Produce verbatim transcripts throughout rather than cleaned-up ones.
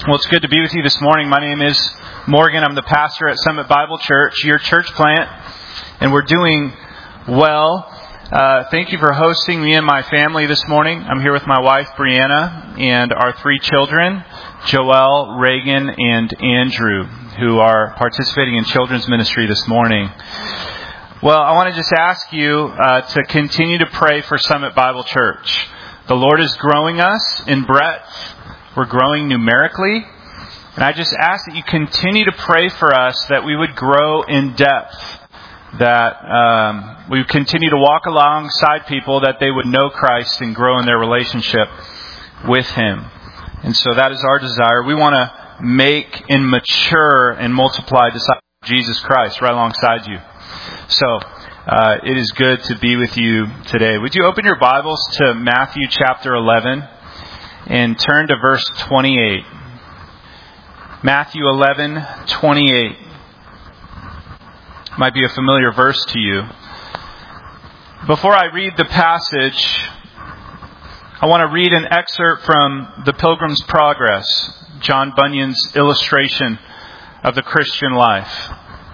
Well, it's good to be with you this morning. My name is Morgan. I'm the pastor at Summit Bible Church, your church plant, and we're doing well. Uh, thank you for hosting me and my family this morning. I'm here with my wife, Brianna, and our three children, Joelle, Reagan, and Andrew, who are participating in children's ministry this morning. Well, I want to just ask you uh, to continue to pray for Summit Bible Church. The Lord is growing us in breadth. We're growing numerically. And I just ask that you continue to pray for us that we would grow in depth, that um, we would continue to walk alongside people, that they would know Christ and grow in their relationship with Him. And so that is our desire. We want to make and mature and multiply disciples of Jesus Christ right alongside you. So uh, it is good to be with you today. Would you open your Bibles to Matthew chapter eleven and turn to verse twenty-eight. Matthew eleven twenty-eight. Might be a familiar verse to you. Before I read the passage, I want to read an excerpt from The Pilgrim's Progress, John Bunyan's illustration of the Christian life.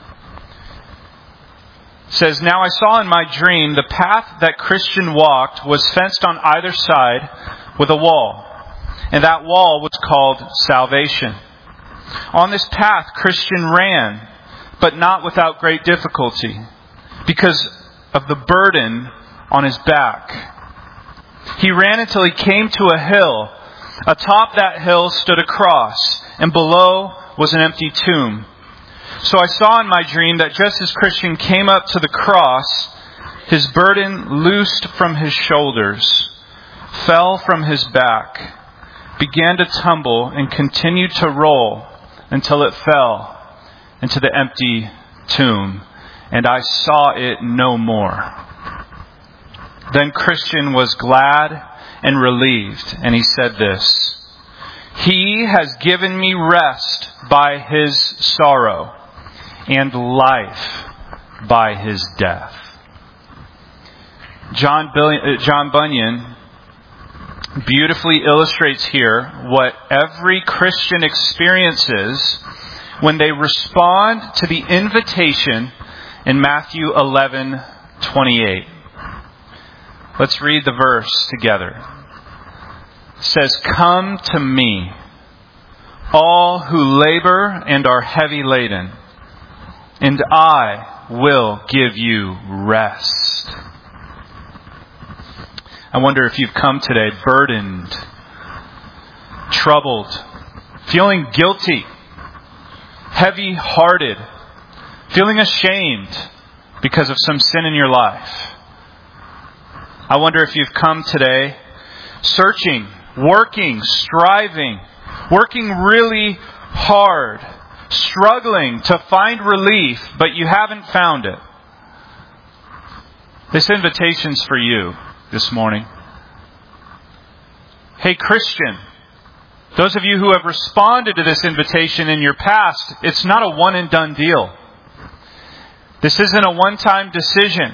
It says, "Now I saw in my dream the path that Christian walked was fenced on either side with a wall, and that wall was called salvation. On this path Christian ran, but not without great difficulty, because of the burden on his back. He ran until he came to a hill. Atop that hill stood a cross, and below was an empty tomb. So I saw in my dream that just as Christian came up to the cross, his burden loosed from his shoulders, fell from his back, began to tumble, and continued to roll until it fell into the empty tomb, and I saw it no more. Then Christian was glad and relieved, and he said this, 'He has given me rest by His sorrow, and life by His death.'" John, Bill- John Bunyan beautifully illustrates here what every Christian experiences when they respond to the invitation in Matthew eleven twenty-eight. Let's read the verse together. It says, "Come to me, all who labor and are heavy laden, and I will give you rest." I wonder if you've come today burdened, troubled, feeling guilty, heavy-hearted, feeling ashamed because of some sin in your life. I wonder if you've come today searching, working, striving, working really hard, struggling to find relief, but you haven't found it. This invitation's for you this morning. Hey, Christian, those of you who have responded to this invitation in your past, it's not a one and done deal. This isn't a one-time decision.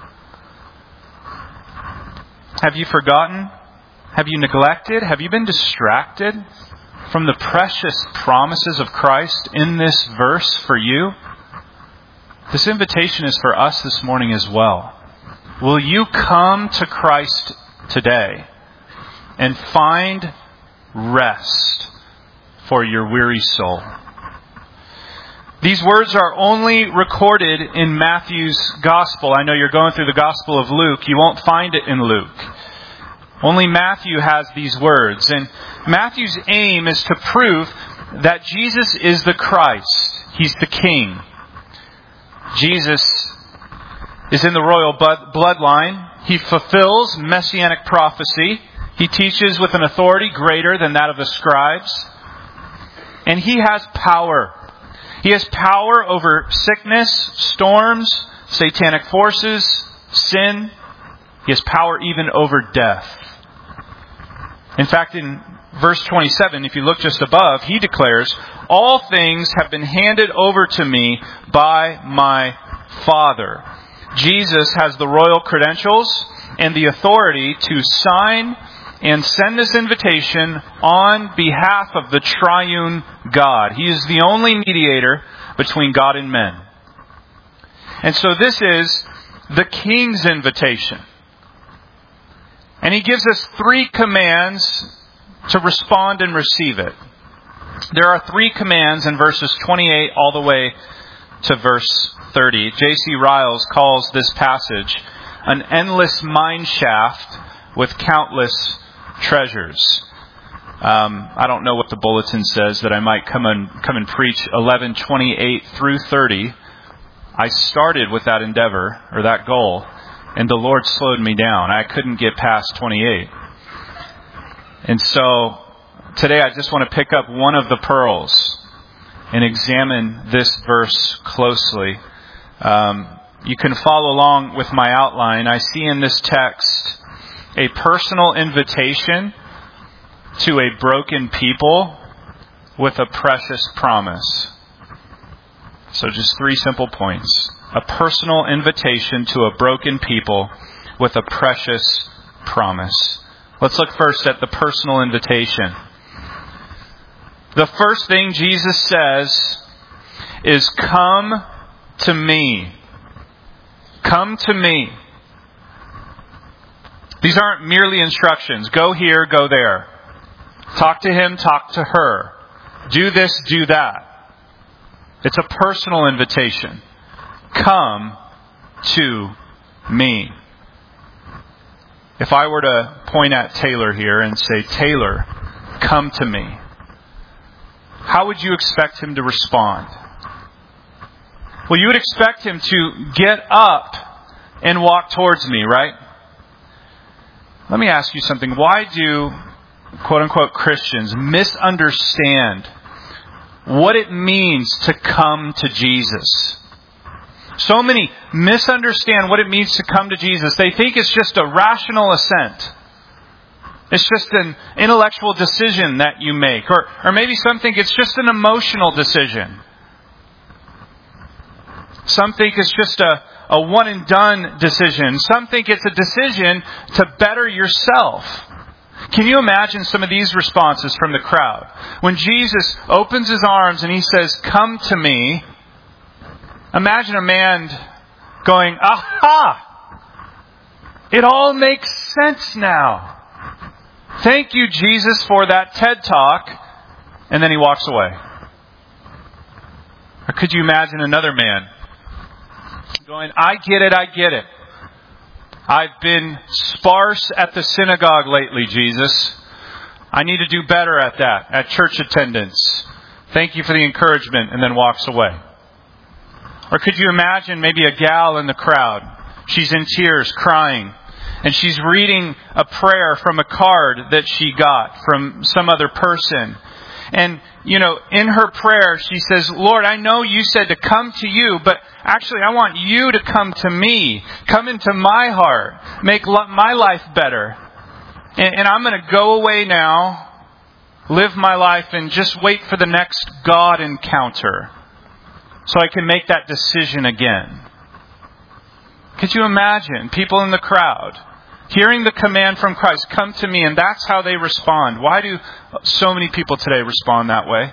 Have you forgotten? Have you neglected? Have you been distracted from the precious promises of Christ in this verse for you? This invitation is for us this morning as well. Will you come to Christ today and find rest for your weary soul? These words are only recorded in Matthew's Gospel. I know you're going through the Gospel of Luke. You won't find it in Luke. Only Matthew has these words. And Matthew's aim is to prove that Jesus is the Christ. He's the King. Jesus is in the royal bloodline. He fulfills messianic prophecy. He teaches with an authority greater than that of the scribes. And He has power. He has power over sickness, storms, satanic forces, sin. He has power even over death. In fact, in verse twenty-seven, if you look just above, He declares, "All things have been handed over to me by my Father." Jesus has the royal credentials and the authority to sign and send this invitation on behalf of the triune God. He is the only mediator between God and men. And so this is the King's invitation. And He gives us three commands to respond and receive it. There are three commands in verses twenty-eight all the way to verse thirty. J C Riles calls this passage an endless mine shaft with countless treasures. Um, I don't know what the bulletin says that I might come and come and preach eleven twenty-eight through thirty. I started with that endeavor or that goal, and the Lord slowed me down. I couldn't get past twenty-eight. And so today I just want to pick up one of the pearls and examine this verse closely. Um, you can follow along with my outline. I see in this text a personal invitation to a broken people with a precious promise. So just three simple points. A personal invitation to a broken people with a precious promise. Let's look first at the personal invitation. The first thing Jesus says is, "Come to me." Come to me. These aren't merely instructions. Go here, go there. Talk to him, talk to her. Do this, do that. It's a personal invitation. Come to me. If I were to point at Taylor here and say, "Taylor, come to me," how would you expect him to respond? Well, you would expect him to get up and walk towards me, right? Let me ask you something. Why do, quote unquote, Christians misunderstand what it means to come to Jesus? So many misunderstand what it means to come to Jesus. They think it's just a rational assent. It's just an intellectual decision that you make. Or, or maybe some think it's just an emotional decision. Some think it's just a, a one and done decision. Some think it's a decision to better yourself. Can you imagine some of these responses from the crowd? When Jesus opens his arms and he says, "Come to me," imagine a man going, "Aha! It all makes sense now. Thank you, Jesus, for that TED Talk." And then he walks away. Or could you imagine another man going, "I get it, I get it. I've been sparse at the synagogue lately, Jesus. I need to do better at that, at church attendance. Thank you for the encouragement," and then walks away. Or could you imagine maybe a gal in the crowd? She's in tears, crying, and she's reading a prayer from a card that she got from some other person. And, you know, in her prayer, she says, "Lord, I know you said to come to you, but actually I want you to come to me. Come into my heart. Make my life better. And, and I'm going to go away now, live my life, and just wait for the next God encounter so I can make that decision again." Could you imagine people in the crowd hearing the command from Christ, "Come to me," and that's how they respond? Why do so many people today respond that way?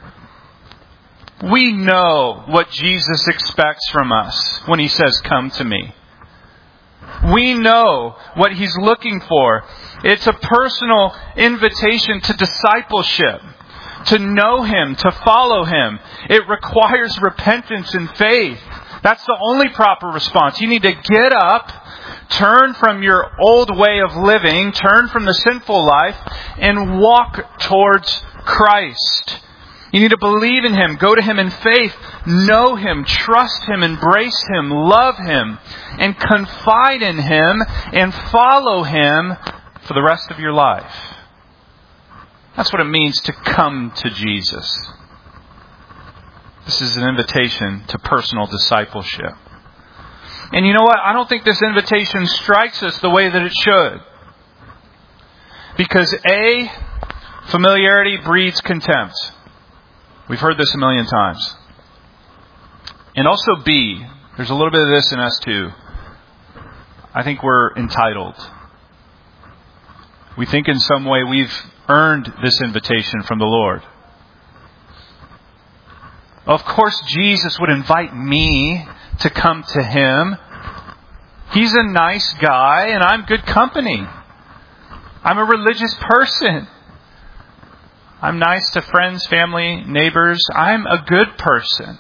We know what Jesus expects from us when he says, "Come to me." We know what he's looking for. It's a personal invitation to discipleship, to know him, to follow him. It requires repentance and faith. That's the only proper response. You need to get up, turn from your old way of living, turn from the sinful life, and walk towards Christ. You need to believe in him, go to him in faith, know him, trust him, embrace him, love him, and confide in him and follow him for the rest of your life. That's what it means to come to Jesus. This is an invitation to personal discipleship. And you know what? I don't think this invitation strikes us the way that it should. Because A, familiarity breeds contempt. We've heard this a million times. And also B, there's a little bit of this in us too. I think we're entitled. We think in some way we've earned this invitation from the Lord. Of course, Jesus would invite me to come to Him. He's a nice guy and I'm good company. I'm a religious person. I'm nice to friends, family, neighbors. I'm a good person.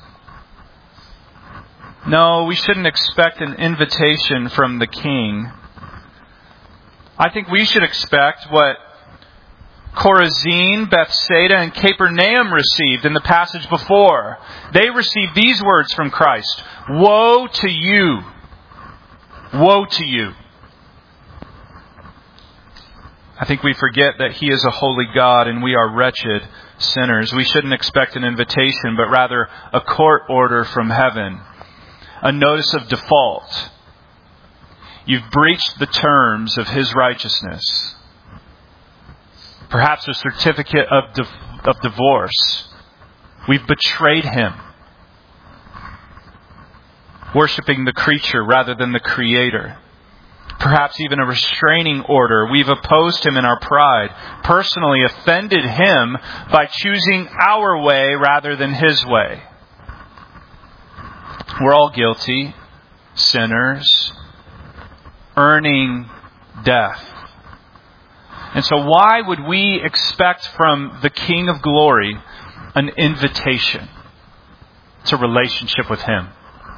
No, we shouldn't expect an invitation from the King. I think we should expect what Chorazin, Bethsaida, and Capernaum received in the passage before. They received these words from Christ. Woe to you! Woe to you! I think we forget that He is a holy God and we are wretched sinners. We shouldn't expect an invitation, but rather a court order from heaven. A notice of default. You've breached the terms of His righteousness. Perhaps a certificate of, di- of divorce. We've betrayed Him. Worshipping the creature rather than the Creator. Perhaps even a restraining order. We've opposed Him in our pride. Personally offended Him by choosing our way rather than His way. We're all guilty, sinners, earning death. And so why would we expect from the King of Glory an invitation to relationship with Him?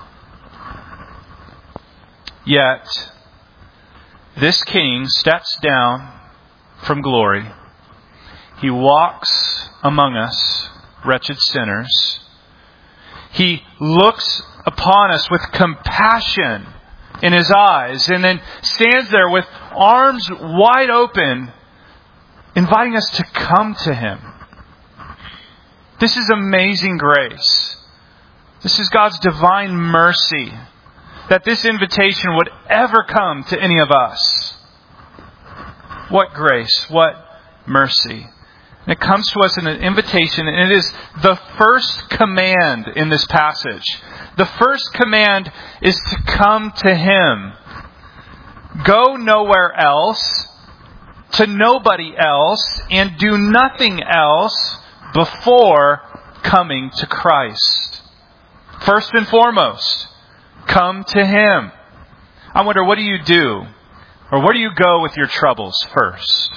Yet, this King steps down from glory. He walks among us, wretched sinners. He looks upon us with compassion in His eyes and then stands there with arms wide open, inviting us to come to Him. This is amazing grace. This is God's divine mercy that this invitation would ever come to any of us. What grace, what mercy. And it comes to us in an invitation, and it is the first command in this passage. The first command is to come to Him. Go nowhere else, to nobody else, and do nothing else before coming to Christ. First and foremost, come to Him. I wonder, what do you do? Or where do you go with your troubles first?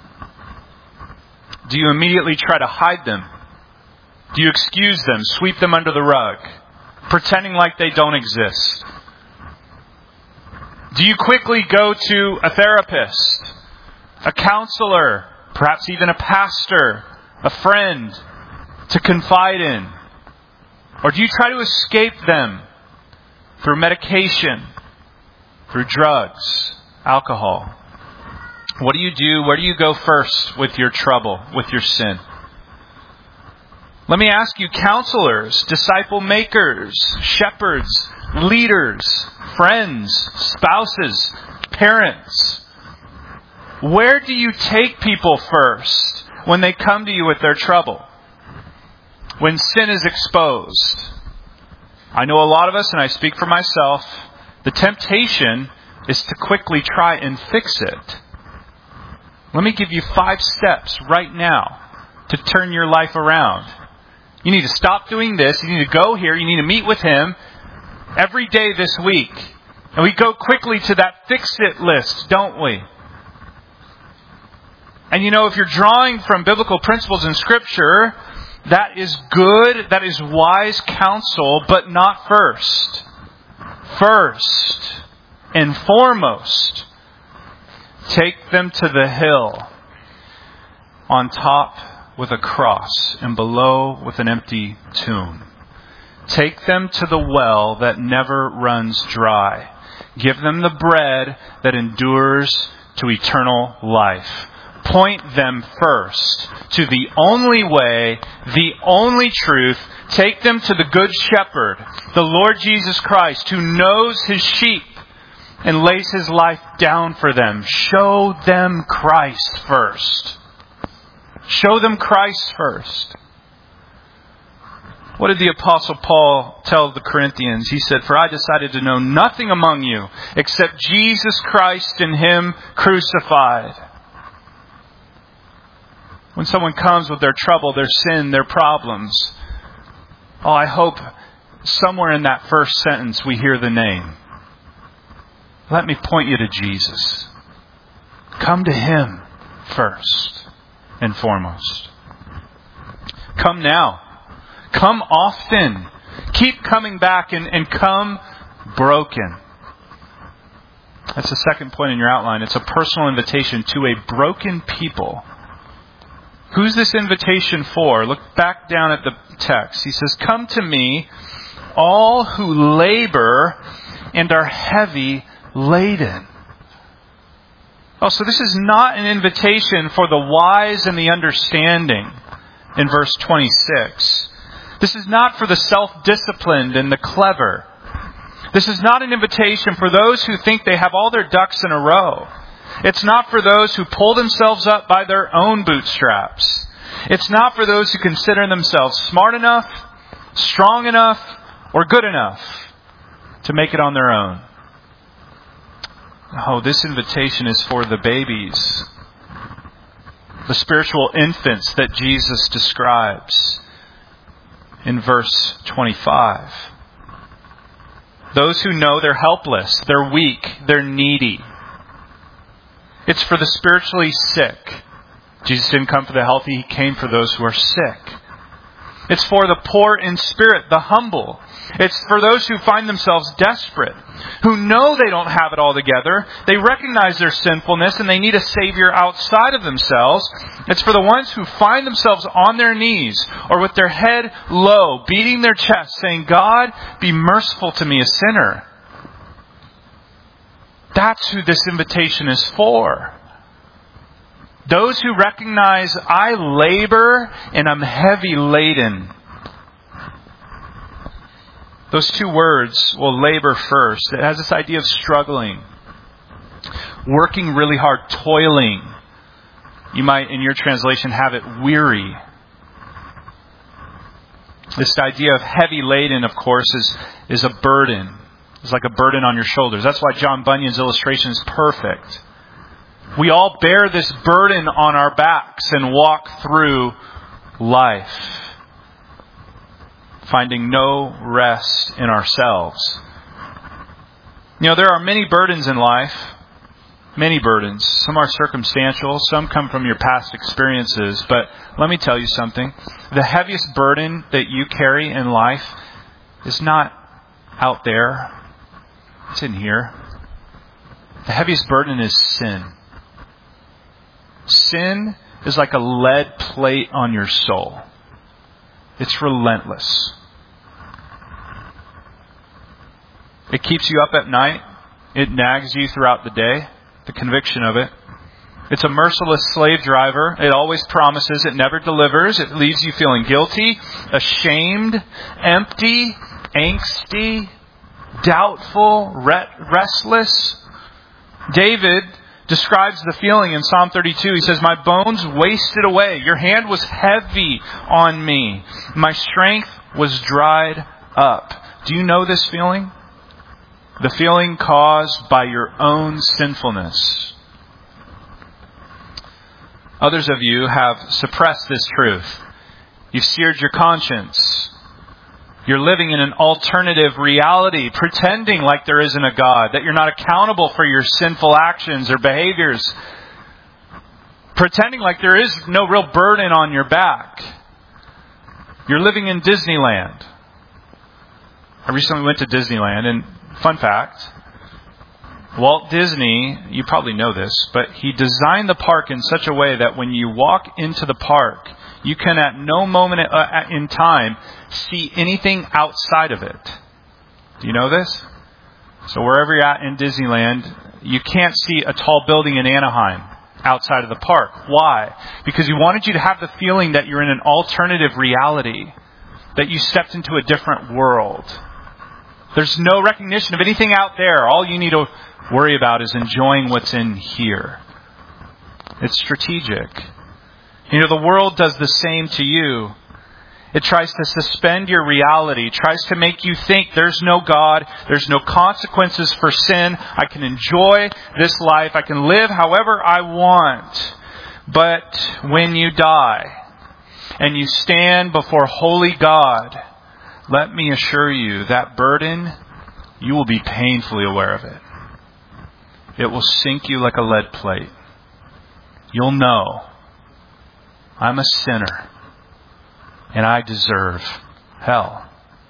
Do you immediately try to hide them? Do you excuse them, sweep them under the rug, pretending like they don't exist? Do you quickly go to a therapist, a counselor, perhaps even a pastor, a friend to confide in? Or do you try to escape them through medication, through drugs, alcohol? What do you do? Where do you go first with your trouble, with your sin? Let me ask you, counselors, disciple makers, shepherds, leaders, friends, spouses, parents, where do you take people first when they come to you with their trouble? When sin is exposed? I know a lot of us, and I speak for myself, the temptation is to quickly try and fix it. Let me give you five steps right now to turn your life around. You need to stop doing this. You need to go here. You need to meet with Him every day this week. And we go quickly to that fix-it list, don't we? And you know, if you're drawing from biblical principles in Scripture, that is good, that is wise counsel, but not first. First and foremost, take them to the hill, on top with a cross, and below with an empty tomb. Take them to the well that never runs dry. Give them the bread that endures to eternal life. Point them first to the only way, the only truth. Take them to the Good Shepherd, the Lord Jesus Christ, who knows His sheep and lays His life down for them. Show them Christ first. Show them Christ first. What did the Apostle Paul tell the Corinthians? He said, "For I decided to know nothing among you except Jesus Christ and Him crucified." When someone comes with their trouble, their sin, their problems, oh, I hope somewhere in that first sentence we hear the name. Let me point you to Jesus. Come to Him first and foremost. Come now. Come often. Keep coming back and, and come broken. That's the second point in your outline. It's a personal invitation to a broken people. Who's this invitation for? Look back down at the text. He says, "Come to me, all who labor and are heavy laden." Oh, so this is not an invitation for the wise and the understanding in verse twenty-six. This is not for the self-disciplined and the clever. This is not an invitation for those who think they have all their ducks in a row. It's not for those who pull themselves up by their own bootstraps. It's not for those who consider themselves smart enough, strong enough, or good enough to make it on their own. Oh, this invitation is for the babies, the spiritual infants that Jesus describes in verse twenty-five. Those who know they're helpless, they're weak, they're needy. It's for the spiritually sick. Jesus didn't come for the healthy, He came for those who are sick. It's for the poor in spirit, the humble. It's for those who find themselves desperate, who know they don't have it all together. They recognize their sinfulness and they need a Savior outside of themselves. It's for the ones who find themselves on their knees or with their head low, beating their chest, saying, "God, be merciful to me, a sinner." That's who this invitation is for. Those who recognize, I labor and I'm heavy laden. Those two words, well, labor first. It has this idea of struggling, working really hard, toiling. You might, in your translation, have it weary. This idea of heavy laden, of course, is, is a burden. It's like a burden on your shoulders. That's why John Bunyan's illustration is perfect. We all bear this burden on our backs and walk through life, finding no rest in ourselves. You know, there are many burdens in life. Many burdens. Some are circumstantial. Some come from your past experiences. But let me tell you something. The heaviest burden that you carry in life is not out there. It's in here. The heaviest burden is sin. Sin is like a lead plate on your soul. It's relentless. It keeps you up at night. It nags you throughout the day. The conviction of it. It's a merciless slave driver. It always promises. It never delivers. It leaves you feeling guilty, ashamed, empty, angsty, doubtful, restless. David describes the feeling in Psalm thirty-two. He says, "My bones wasted away. Your hand was heavy on me. My strength was dried up." Do you know this feeling? The feeling caused by your own sinfulness. Others of you have suppressed this truth. You've seared your conscience. You're living in an alternative reality, pretending like there isn't a God, that you're not accountable for your sinful actions or behaviors, pretending like there is no real burden on your back. You're living in Disneyland. I recently went to Disneyland, and fun fact, Walt Disney, you probably know this, but he designed the park in such a way that when you walk into the park, you can at no moment in time see anything outside of it. Do you know this? So wherever you're at in Disneyland, you can't see a tall building in Anaheim outside of the park. Why? Because he wanted you to have the feeling that you're in an alternative reality, that you stepped into a different world. There's no recognition of anything out there. All you need to worry about is enjoying what's in here. It's strategic. You know, the world does the same to you. It tries to suspend your reality, tries to make you think there's no God, there's no consequences for sin. I can enjoy this life. I can live however I want. But when you die and you stand before holy God, let me assure you that burden, you will be painfully aware of it. It will sink you like a lead plate. You'll know, I'm a sinner and I deserve hell.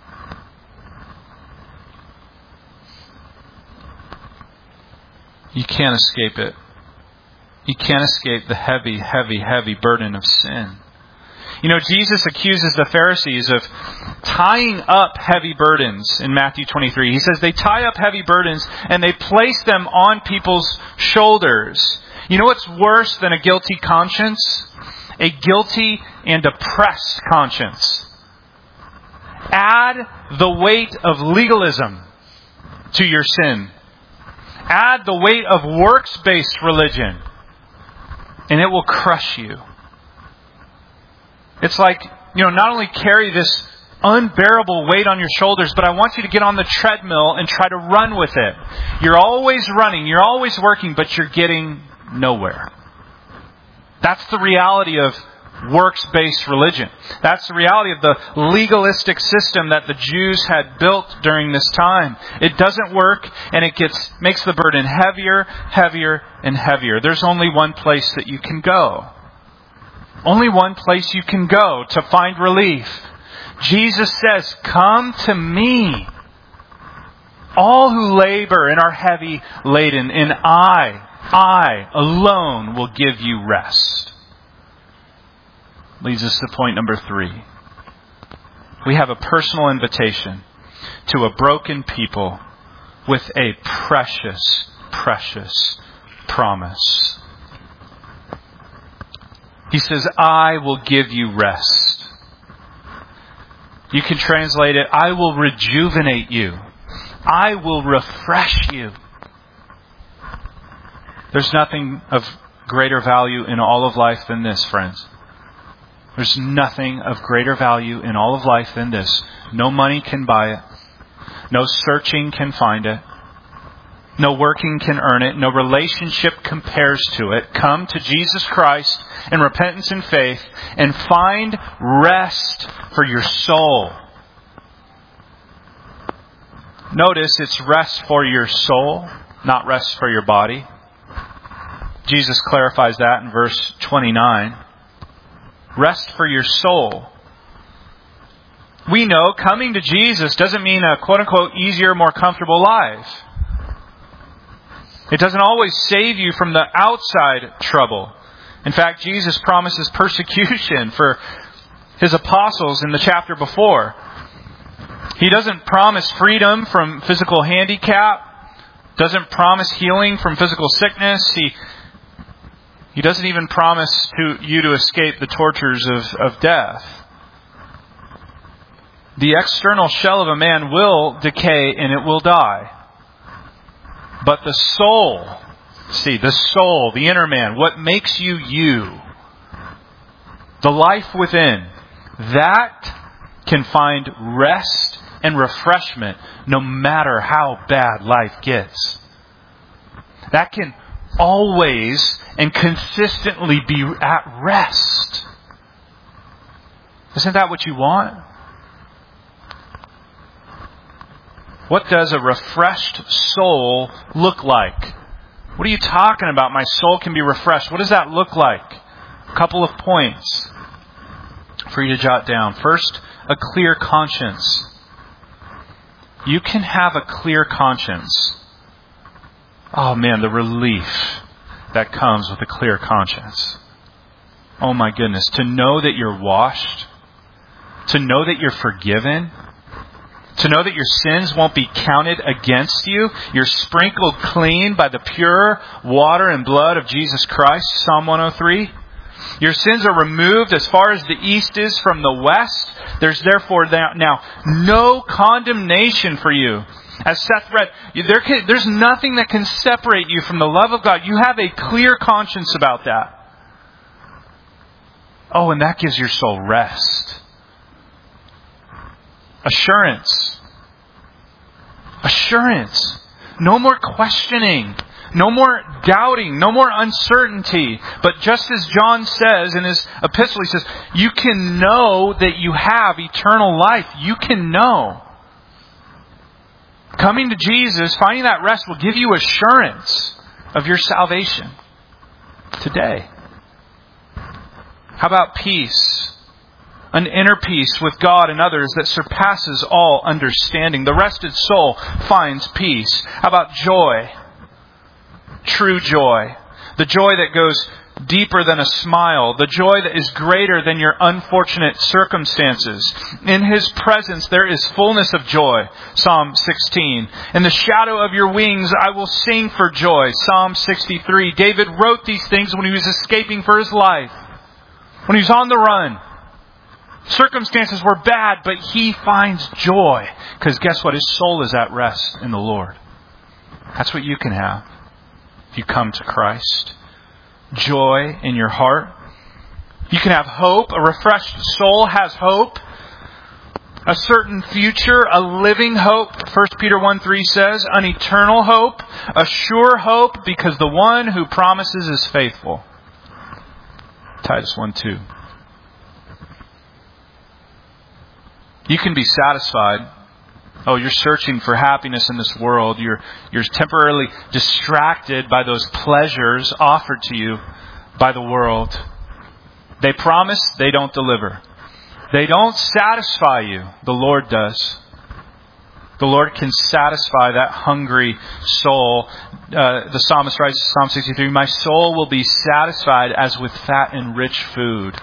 You can't escape it. You can't escape the heavy, heavy, heavy burden of sin. You know, Jesus accuses the Pharisees of tying up heavy burdens in Matthew twenty-three. He says they tie up heavy burdens and they place them on people's shoulders. You know what's worse than a guilty conscience? A guilty and oppressed conscience. Add the weight of legalism to your sin. Add the weight of works-based religion, and it will crush you. It's like, you know, not only carry this unbearable weight on your shoulders, but I want you to get on the treadmill and try to run with it. You're always running, you're always working, but you're getting nowhere. That's the reality of works-based religion. That's the reality of the legalistic system that the Jews had built during this time. It doesn't work, and it gets makes the burden heavier, heavier, and heavier. There's only one place that you can go. Only one place you can go to find relief. Jesus says, "Come to me, all who labor and are heavy laden, and I, I alone will give you rest." Leads us to point number three. We have a personal invitation to a broken people with a precious, precious promise. He says, "I will give you rest." You can translate it, "I will rejuvenate you. I will refresh you." There's nothing of greater value in all of life than this, friends. There's nothing of greater value in all of life than this. No money can buy it. No searching can find it. No working can earn it. No relationship compares to it. Come to Jesus Christ in repentance and faith and find rest for your soul. Notice it's rest for your soul, not rest for your body. Jesus clarifies that in verse twenty-nine. Rest for your soul. We know coming to Jesus doesn't mean a quote-unquote easier, more comfortable life. It doesn't always save you from the outside trouble. In fact, Jesus promises persecution for His apostles in the chapter before. He doesn't promise freedom from physical handicap. Doesn't promise healing from physical sickness. He He doesn't even promise to you to escape the tortures of, of death. The external shell of a man will decay and it will die. But the soul, see, the soul, the inner man, what makes you you, the life within, that can find rest and refreshment no matter how bad life gets. That can always and consistently be at rest. Isn't that what you want? What does a refreshed soul look like? What are you talking about? My soul can be refreshed. What does that look like? A couple of points for you to jot down. First, a clear conscience. You can have a clear conscience. Oh man, the relief that comes with a clear conscience. Oh my goodness. To know that you're washed. To know that you're forgiven. To know that your sins won't be counted against you. You're sprinkled clean by the pure water and blood of Jesus Christ. Psalm one oh three. Your sins are removed as far as the east is from the west. There's therefore now no condemnation for you. As Seth read, there can, there's nothing that can separate you from the love of God. You have a clear conscience about that. Oh, and that gives your soul rest. Assurance. Assurance. No more questioning. No more doubting, no more uncertainty. But just as John says in his epistle, he says, you can know that you have eternal life. You can know. Coming to Jesus, finding that rest will give you assurance of your salvation today. How about peace? An inner peace with God and others that surpasses all understanding. The rested soul finds peace. How about joy? True joy. The joy that goes deeper than a smile. The joy that is greater than your unfortunate circumstances. In His presence there is fullness of joy. Psalm sixteen. In the shadow of your wings I will sing for joy. Psalm sixty-three. David wrote these things when he was escaping for his life. When he was on the run. Circumstances were bad, but he finds joy. Because guess what? His soul is at rest in the Lord. That's what you can have if you come to Christ. Joy in your heart. You can have hope. A refreshed soul has hope. A certain future, a living hope. First Peter one three says, an eternal hope, a sure hope, because the one who promises is faithful. Titus one two. You can be satisfied. Oh, you're searching for happiness in this world. You're, you're temporarily distracted by those pleasures offered to you by the world. They promise, they don't deliver. They don't satisfy you. The Lord does. The Lord can satisfy that hungry soul. Uh, the psalmist writes in Psalm sixty-three, my soul will be satisfied as with fat and rich food.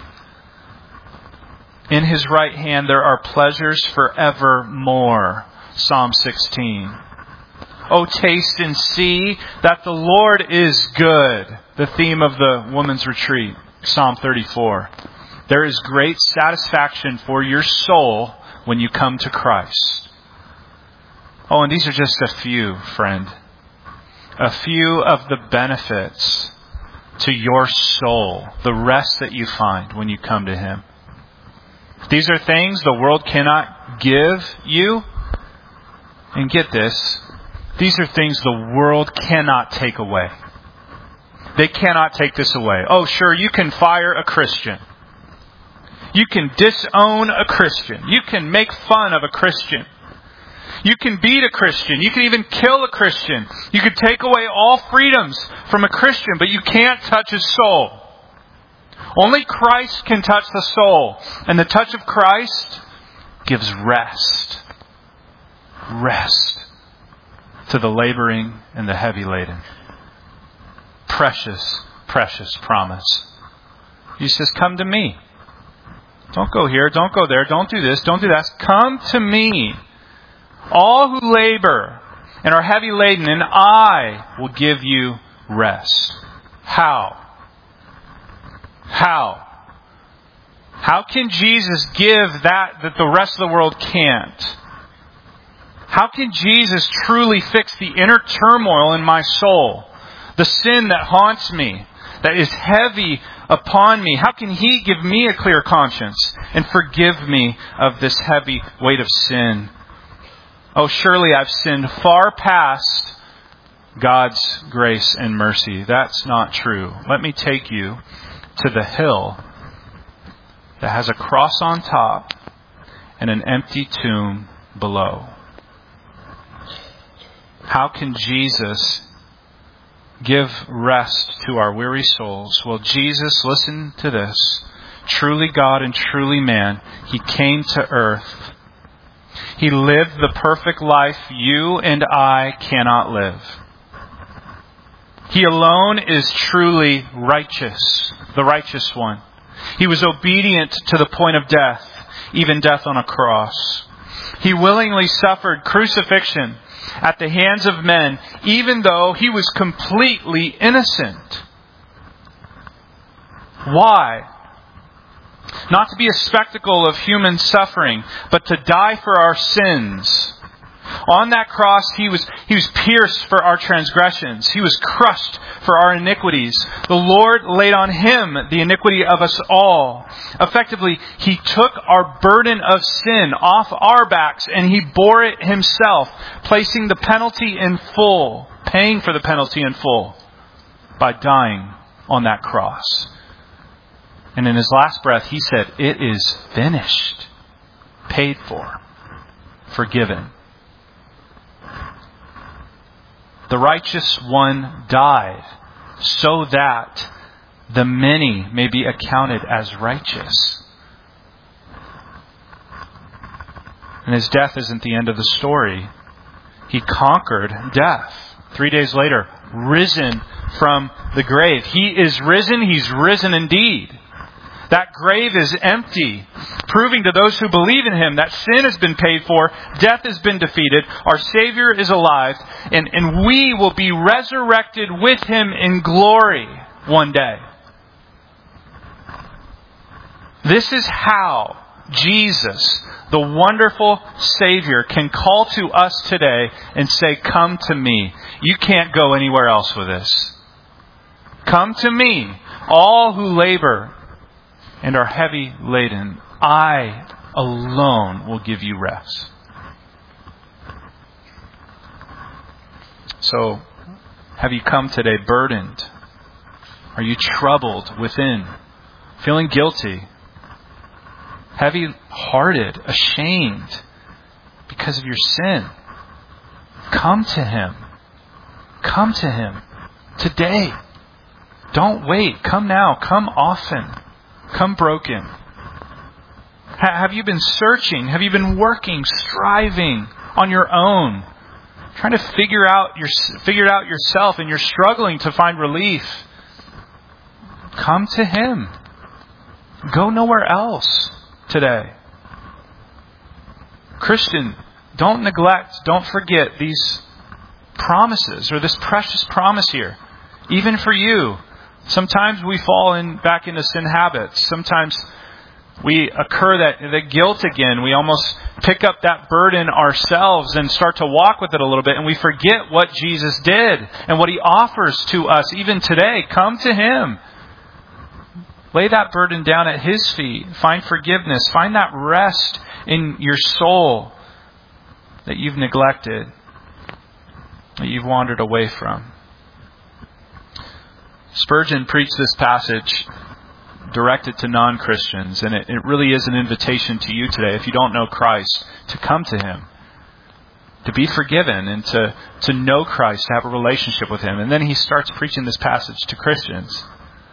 In His right hand there are pleasures forevermore. Psalm sixteen. Oh, taste and see that the Lord is good. The theme of the woman's retreat. Psalm thirty-four. There is great satisfaction for your soul when you come to Christ. Oh, and these are just a few, friend. A few of the benefits to your soul. The rest that you find when you come to Him. These are things the world cannot give you. And get this, these are things the world cannot take away. They cannot take this away. Oh, sure, you can fire a Christian. You can disown a Christian. You can make fun of a Christian. You can beat a Christian. You can even kill a Christian. You can take away all freedoms from a Christian, but you can't touch his soul. Only Christ can touch the soul. And the touch of Christ gives rest. Rest to the laboring and the heavy laden. Precious, precious promise. He says, come to me. Don't go here. Don't go there. Don't do this. Don't do that. Come to me. All who labor and are heavy laden, and I will give you rest. How? How? How can Jesus give that that the rest of the world can't? How can Jesus truly fix the inner turmoil in my soul? The sin that haunts me, that is heavy upon me. How can He give me a clear conscience and forgive me of this heavy weight of sin? Oh, surely I've sinned far past God's grace and mercy. That's not true. Let me take you to the hill that has a cross on top and an empty tomb below. How can Jesus give rest to our weary souls? Well, Jesus, listen to this, truly God and truly man, He came to earth. He lived the perfect life you and I cannot live. He alone is truly righteous, the righteous one. He was obedient to the point of death, even death on a cross. He willingly suffered crucifixion at the hands of men, even though He was completely innocent. Why? Not to be a spectacle of human suffering, but to die for our sins. On that cross, He was, He was pierced for our transgressions. He was crushed for our iniquities. The Lord laid on Him the iniquity of us all. Effectively, He took our burden of sin off our backs and He bore it Himself, placing the penalty in full, paying for the penalty in full by dying on that cross. And in His last breath, He said, "It is finished," paid for, forgiven. The righteous one died so that the many may be accounted as righteous. And His death isn't the end of the story. He conquered death. Three days later, risen from the grave. He is risen. He's risen indeed. That grave is empty, proving to those who believe in Him that sin has been paid for, death has been defeated, our Savior is alive, and, and we will be resurrected with Him in glory one day. This is how Jesus, the wonderful Savior, can call to us today and say, "Come to me. You can't go anywhere else with this. Come to me, all who labor and are heavy laden. I alone will give you rest." So, have you come today burdened? Are you troubled within? Feeling guilty? Heavy-hearted? Ashamed? Because of your sin? Come to Him. Come to Him today. Don't wait. Come now. Come often. Come broken. Ha- have you been searching? Have you been working, striving on your own, trying to figure out your figure it out yourself, and you're struggling to find relief? Come to Him. Go nowhere else today. Christian, don't neglect, don't forget these promises, or this precious promise here, even for you. Sometimes we fall in back into sin habits. Sometimes we occur that the guilt again. We almost pick up that burden ourselves and start to walk with it a little bit, and we forget what Jesus did and what He offers to us even today. Come to Him. Lay that burden down at His feet. Find forgiveness. Find that rest in your soul that you've neglected, that you've wandered away from. Spurgeon preached this passage directed to non-Christians, and it, it really is an invitation to you today, if you don't know Christ, to come to Him, to be forgiven, and to, to know Christ, to have a relationship with Him. And then he starts preaching this passage to Christians.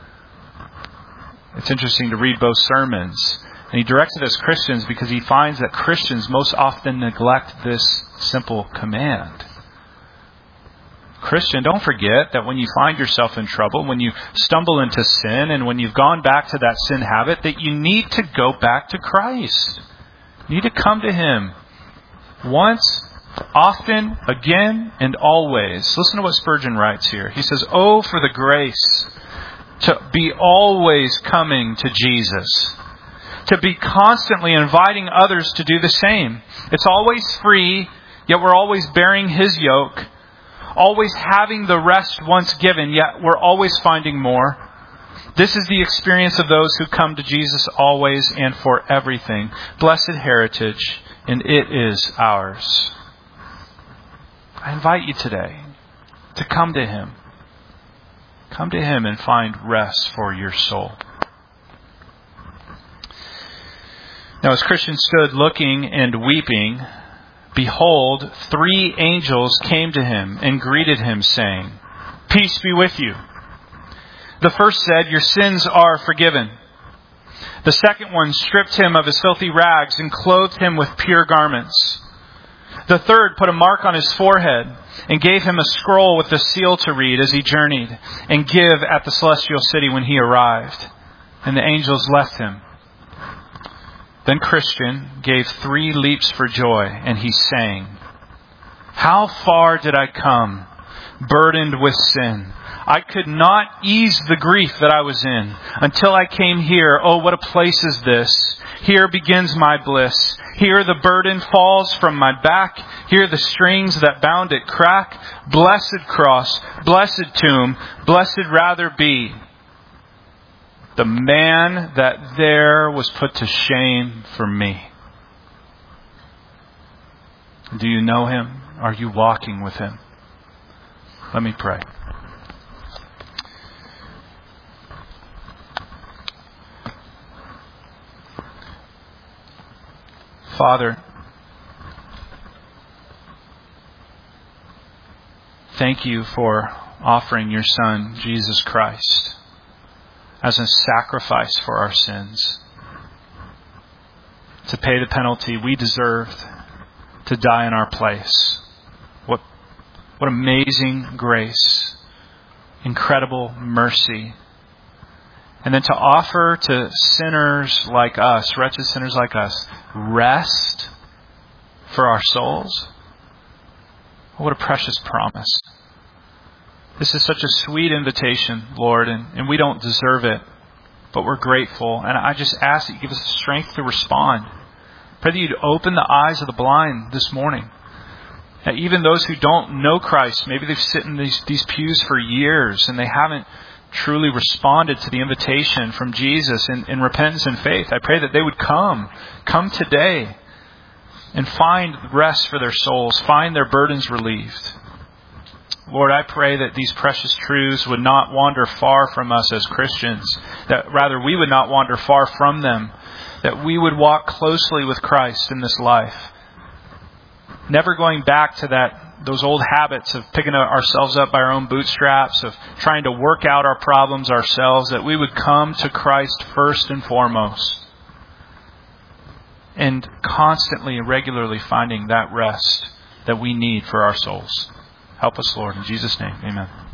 It's interesting to read both sermons. And he directs it as Christians because he finds that Christians most often neglect this simple command. Christian, don't forget that when you find yourself in trouble, when you stumble into sin, and when you've gone back to that sin habit, that you need to go back to Christ. You need to come to Him once, often, again, and always. Listen to what Spurgeon writes here. He says, "Oh, for the grace to be always coming to Jesus, to be constantly inviting others to do the same. It's always free, yet we're always bearing His yoke. Always having the rest once given, yet we're always finding more. This is the experience of those who come to Jesus always and for everything. Blessed heritage, and it is ours." I invite you today to come to Him. Come to Him and find rest for your soul. Now, as Christian stood looking and weeping, behold, three angels came to him and greeted him, saying, "Peace be with you." The first said, "Your sins are forgiven." The second one stripped him of his filthy rags and clothed him with pure garments. The third put a mark on his forehead and gave him a scroll with a seal to read as he journeyed and give at the celestial city when he arrived. And the angels left him. Then Christian gave three leaps for joy, and he sang, "How far did I come, burdened with sin? I could not ease the grief that I was in until I came here. Oh, what a place is this. Here begins my bliss. Here the burden falls from my back. Here the strings that bound it crack. Blessed cross, blessed tomb, blessed rather be the man that there was put to shame for me. Do you know Him? Are you walking with Him? Let me pray. Father, thank you for offering your Son, Jesus Christ, as a sacrifice for our sins, to pay the penalty we deserved, to die in our place. What, what amazing grace, incredible mercy. And then to offer to sinners like us, wretched sinners like us, rest for our souls. What a precious promise. This is such a sweet invitation, Lord, and, and we don't deserve it, but we're grateful. And I just ask that you give us the strength to respond. Pray that you'd open the eyes of the blind this morning. That even those who don't know Christ, maybe they've sit in these, these pews for years and they haven't truly responded to the invitation from Jesus in, in repentance and faith. I pray that they would come, come today and find rest for their souls, find their burdens relieved. Lord, I pray that these precious truths would not wander far from us as Christians, that rather we would not wander far from them, that we would walk closely with Christ in this life, never going back to that those old habits of picking ourselves up by our own bootstraps, of trying to work out our problems ourselves, that we would come to Christ first and foremost, and constantly and regularly finding that rest that we need for our souls. Help us, Lord. In Jesus' name, amen.